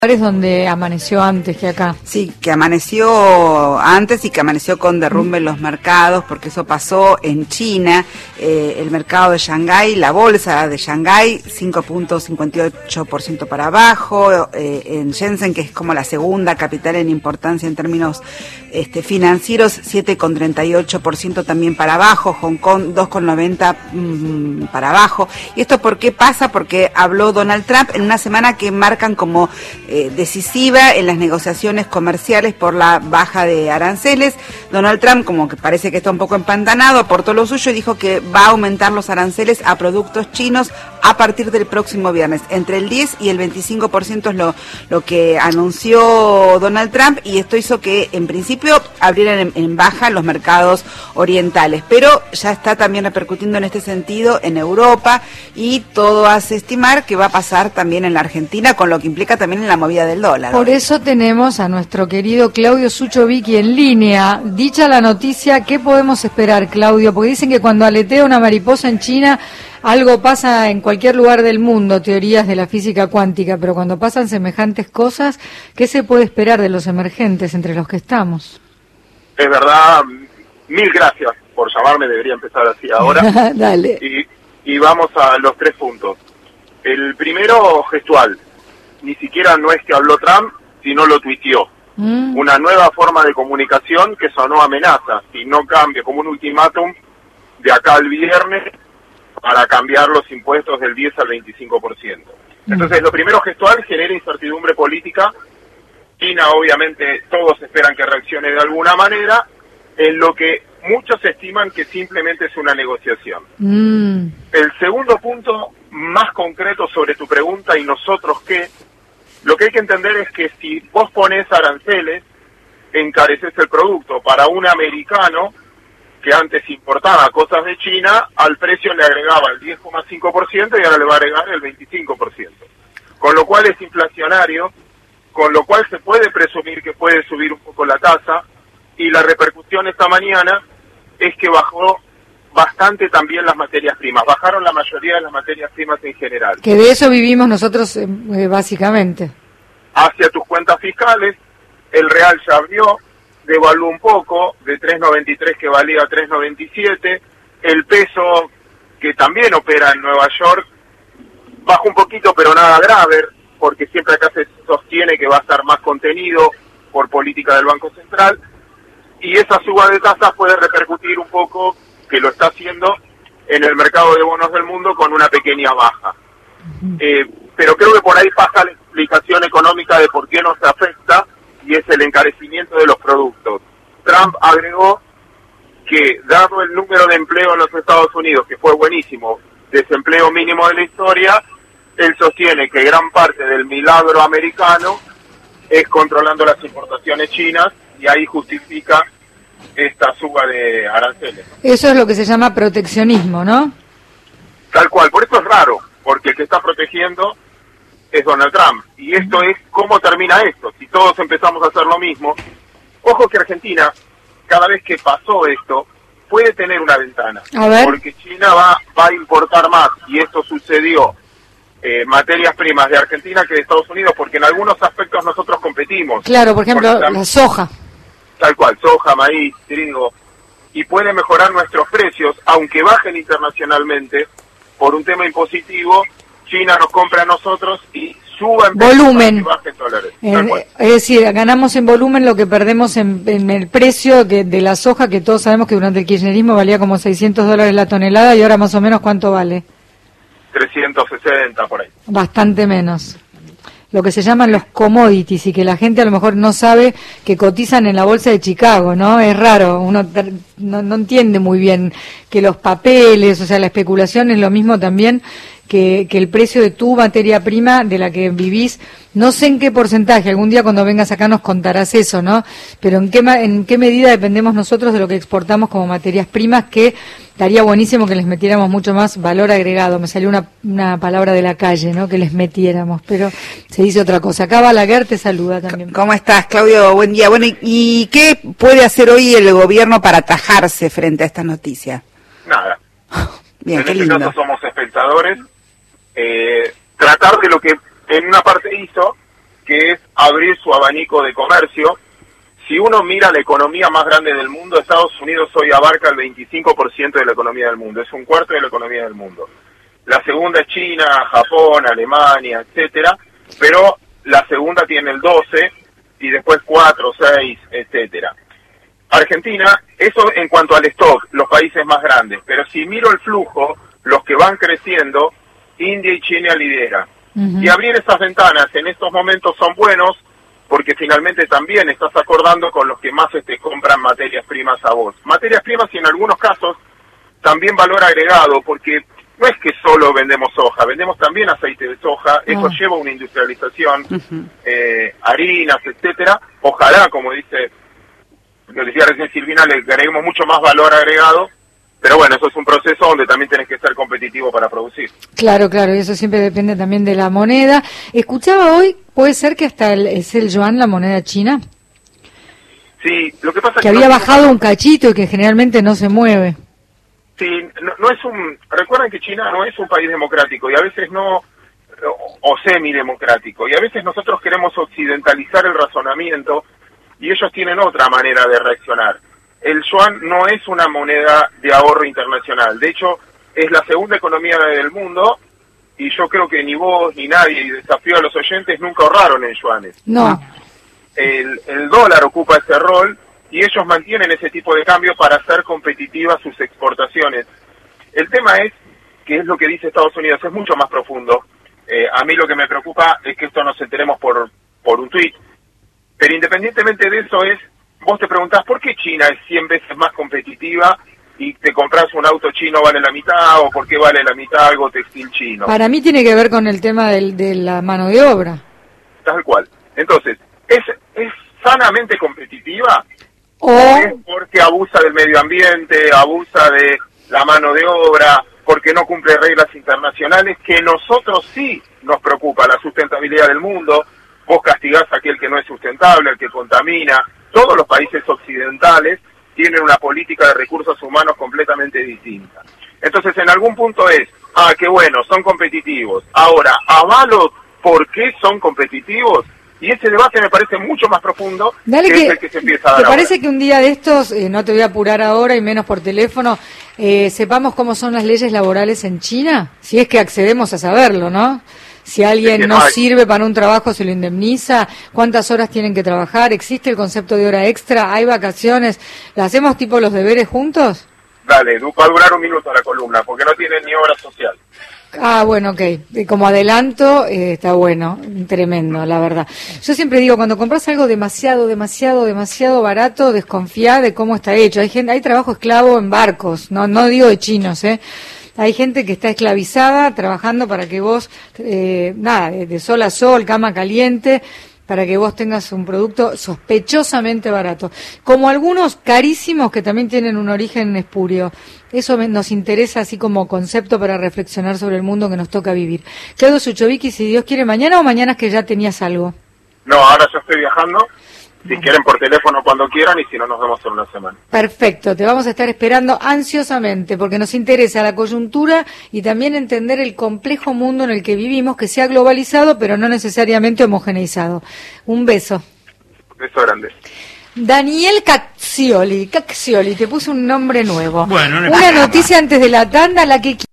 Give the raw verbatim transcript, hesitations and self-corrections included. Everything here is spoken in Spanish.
Donde amaneció antes que acá. Sí, que amaneció antes y que amaneció con derrumbe en los mercados, porque eso pasó en China, eh, el mercado de Shanghái, la bolsa de Shanghái, cinco punto cincuenta y ocho por ciento para abajo, eh, en Shenzhen, que es como la segunda capital en importancia en términos este, financieros, siete punto treinta y ocho por ciento también para abajo, Hong Kong dos punto noventa por ciento mmm, para abajo. ¿Y esto por qué pasa? Porque habló Donald Trump en una semana que marcan como Eh, decisiva en las negociaciones comerciales por la baja de aranceles. Donald Trump, como que parece que está un poco empantanado, aportó lo suyo y dijo que va a aumentar los aranceles a productos chinos a partir del próximo viernes. Entre el diez y el veinticinco por ciento es lo, lo que anunció Donald Trump, y esto hizo que en principio abrieran en, en baja los mercados orientales, pero ya está también repercutiendo en este sentido en Europa, y todo hace estimar que va a pasar también en la Argentina, con lo que implica también en la movida del dólar. Por eso tenemos a nuestro querido Claudio Suchovicki en línea. Dicha la noticia, ¿qué podemos esperar, Claudio? Porque dicen que cuando aletea una mariposa en China, algo pasa en cualquier lugar del mundo, teorías de la física cuántica, pero cuando pasan semejantes cosas, ¿qué se puede esperar de los emergentes entre los que estamos? Es verdad, mil gracias por llamarme, debería empezar así ahora. Dale. Y, y vamos a los tres puntos. El primero, gestual. Ni siquiera no es que habló Trump, sino lo tuiteó. Mm. Una nueva forma de comunicación que sonó amenaza, si no cambia, como un ultimátum de acá al viernes para cambiar los impuestos del diez al veinticinco por ciento. Mm. Entonces, lo primero, gestual, genera incertidumbre política. China, obviamente, todos esperan que reaccione de alguna manera, en lo que muchos estiman que simplemente es una negociación. Mm. El segundo punto, más concreto sobre tu pregunta, y nosotros qué, lo que hay que entender es que si vos pones aranceles, encareces el producto. Para un americano que antes importaba cosas de China, al precio le agregaba el diez coma cinco por ciento y ahora le va a agregar el veinticinco por ciento. Con lo cual es inflacionario, con lo cual se puede presumir que puede subir un poco la tasa, y la repercusión esta mañana es que bajó bastante también las materias primas, bajaron la mayoría de las materias primas en general. Que de eso vivimos nosotros eh, básicamente. Hacia tus cuentas fiscales, el real ya abrió, devaluó un poco, de tres noventa y tres que valía a tres noventa y siete, el peso, que también opera en Nueva York, bajó un poquito, pero nada grave, porque siempre acá se sostiene que va a estar más contenido por política del Banco Central, y esa suba de tasas puede repercutir un poco, que lo está haciendo, en el mercado de bonos del mundo con una pequeña baja. Eh, pero creo que por ahí pasa la explicación económica de por qué nos afecta, y es el encarecimiento de los productos. Trump agregó que, dado el número de empleo en los Estados Unidos, que fue buenísimo, desempleo mínimo de la historia, él sostiene que gran parte del milagro americano es controlando las importaciones chinas, y ahí justifica esta suba de aranceles. Eso es lo que se llama proteccionismo, ¿no? Tal cual, por eso es raro, porque el que está protegiendo es Donald Trump. Y esto es, ¿cómo termina esto? Si todos empezamos a hacer lo mismo. Ojo que Argentina, cada vez que pasó esto, puede tener una ventana. A ver. Porque China va, va a importar más, y esto sucedió, eh, materias primas de Argentina que de Estados Unidos, porque en algunos aspectos nosotros competimos. Claro, por ejemplo, la, la soja. Tal cual, soja, maíz, trigo, y puede mejorar nuestros precios, aunque bajen internacionalmente, por un tema impositivo. China nos compra a nosotros y suba en volumen, y baje en dólares. Eh, es decir, ganamos en volumen lo que perdemos en, en el precio que, de la soja, que todos sabemos que durante el kirchnerismo valía como seiscientos dólares la tonelada, y ahora más o menos ¿cuánto vale? trescientos sesenta por ahí. Bastante menos. Lo que se llaman los commodities, y que la gente a lo mejor no sabe que cotizan en la bolsa de Chicago, ¿no? Es raro, uno no, no entiende muy bien que los papeles, o sea, la especulación es lo mismo también que, que el precio de tu materia prima de la que vivís. No sé en qué porcentaje, algún día cuando vengas acá nos contarás eso, ¿no? Pero en qué, en qué medida dependemos nosotros de lo que exportamos como materias primas, que estaría buenísimo que les metiéramos mucho más valor agregado. Me salió una, una palabra de la calle, ¿no? Que les metiéramos, pero se dice otra cosa. Acá Balaguer te saluda también. ¿Cómo estás, Claudio? Buen día. Bueno, ¿y qué puede hacer hoy el gobierno para atajarse frente a esta noticia? Nada. Bien, en qué este lindo. caso somos espectadores. Eh, tratar de lo que en una parte hizo, que es abrir su abanico de comercio. Si uno mira la economía más grande del mundo, Estados Unidos hoy abarca el veinticinco por ciento de la economía del mundo, es un cuarto de la economía del mundo. La segunda es China, Japón, Alemania, etcétera, pero la segunda tiene el doce y después cuatro, seis, etcétera. Argentina, eso en cuanto al stock, los países más grandes, pero si miro el flujo, los que van creciendo, India y China lidera. Uh-huh. Y abrir esas ventanas en estos momentos son buenos, porque finalmente también estás acordando con los que más te compran materias primas a vos. Materias primas y en algunos casos también valor agregado, porque no es que solo vendemos soja, vendemos también aceite de soja, eso oh. lleva una industrialización, uh-huh. eh, harinas, etcétera. Ojalá, como dice, lo decía recién Silvina, le agreguemos mucho más valor agregado, pero bueno, eso es un proceso donde también tenés que ser competitivo para producir. Claro, claro, y eso siempre depende también de la moneda. Escuchaba hoy, ¿puede ser que hasta el, es el yuan la moneda china? Sí, lo que pasa es que... Que había no bajado un cachito y que generalmente no se mueve. Sí, no, no es un... Recuerden que China no es un país democrático y a veces no... O, o semidemocrático, y a veces nosotros queremos occidentalizar el razonamiento y ellos tienen otra manera de reaccionar. El yuan no es una moneda de ahorro internacional, de hecho es la segunda economía del mundo y yo creo que ni vos ni nadie, y desafío a los oyentes, nunca ahorraron en yuanes. No. El, el dólar ocupa ese rol y ellos mantienen ese tipo de cambio para hacer competitivas sus exportaciones. El tema es, que es lo que dice Estados Unidos, es mucho más profundo. Eh, a mí lo que me preocupa es que esto nos enteremos por, por un tuit, pero independientemente de eso es, vos te preguntás por qué China es cien veces más competitiva y te compras un auto chino vale la mitad, o por qué vale la mitad algo textil chino. Para mí tiene que ver con el tema del, de la mano de obra. Tal cual. Entonces, ¿es, es sanamente competitiva? O es porque abusa del medio ambiente, abusa de la mano de obra, porque no cumple reglas internacionales, que nosotros sí nos preocupa, la sustentabilidad del mundo. Vos castigás a aquel que no es sustentable, el que contamina. Todos los países occidentales tienen una política de recursos humanos completamente distinta. Entonces, en algún punto es, ah, qué bueno, son competitivos. Ahora, avalo por qué son competitivos, y ese debate me parece mucho más profundo. Dale, que, que es el que se empieza a dar. ¿Te parece ahora. Que un día de estos, eh, no te voy a apurar ahora y menos por teléfono, eh, sepamos cómo son las leyes laborales en China? Si es que accedemos a saberlo, ¿no? Si alguien no hay. sirve para un trabajo, se lo indemniza. ¿Cuántas horas tienen que trabajar? ¿Existe el concepto de hora extra? ¿Hay vacaciones? ¿La hacemos tipo los deberes juntos? Dale, va a durar un minuto la columna, porque no tiene ni obra social. Ah, bueno, ok. Como adelanto, eh, está bueno, tremendo, la verdad. Yo siempre digo, cuando compras algo demasiado, demasiado, demasiado barato, desconfía de cómo está hecho. Hay gente, hay trabajo esclavo en barcos, no, no digo de chinos, ¿eh? Hay gente que está esclavizada trabajando para que vos, eh, nada, de sol a sol, cama caliente, para que vos tengas un producto sospechosamente barato. Como algunos carísimos que también tienen un origen espurio. Eso me, nos interesa así como concepto para reflexionar sobre el mundo que nos toca vivir. Claudio Suchovicki, si Dios quiere, mañana o mañana es que ya tenías algo. No, ahora yo estoy viajando. Si quieren por teléfono cuando quieran, y si no, nos vemos en una semana. Perfecto, te vamos a estar esperando ansiosamente, porque nos interesa la coyuntura y también entender el complejo mundo en el que vivimos, que sea globalizado, pero no necesariamente homogeneizado. Un beso. Un beso grande. Daniel Caccioli, Caccioli, te puse un nombre nuevo. Bueno, no una noticia antes de la tanda, la que